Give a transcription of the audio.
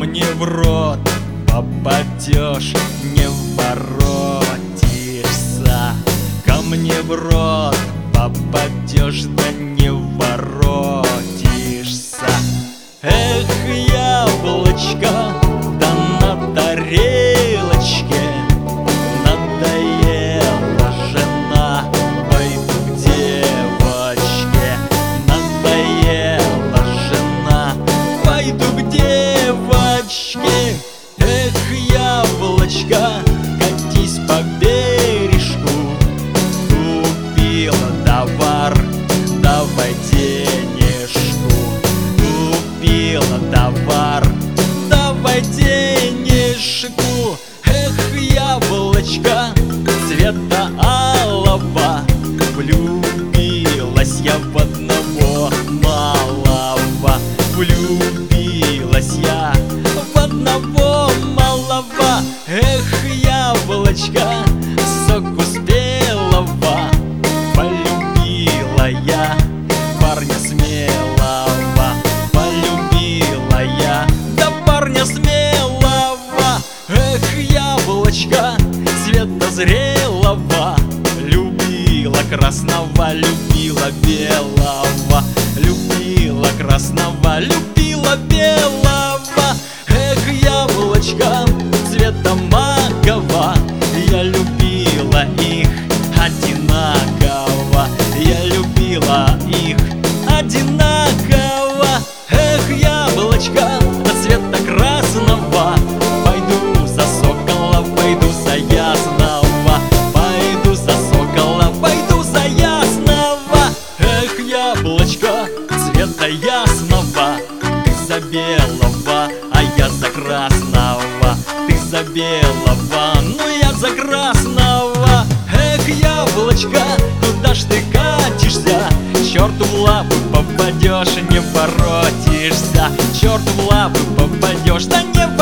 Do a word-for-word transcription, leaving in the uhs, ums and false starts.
мне в рот попадешь, не воротишься. Ко мне в рот попадешь, да не воротишься. Эх, яблочко, да на тарелочке надоела жена. Пойду к девочке, надоела жена. Пойду к девочке. Эх, яблочко, катись по бережку. Купила товар, давай денежку. Купила товар, давай денежку. Эх, яблочко цвета алого, влюбилась я в одного малого. Влюбилась я в одного малого. Эх, яблочко соку спелого, полюбила я парня смелого. Полюбила я, да парня смелого. Эх, яблочко цвета зрелого, любила красного, любила белого. Любила красного, любила белого. Эх, яблочко цвета макового, я любила их одинаково. Я любила их одинаково. Эх, яблочко цвета красного, пойду за сокола, пойду за ясного. Пойду за сокола, пойду за ясного. Эх, яблочко цвета ясного, ты за белого, а я за красного. Ты за белого, ну я за красного. Эх, яблочко, куда ж ты катишься? Черту в лапы попадешь, не воротишься. Черту в лапы попадешь, да не воротишься.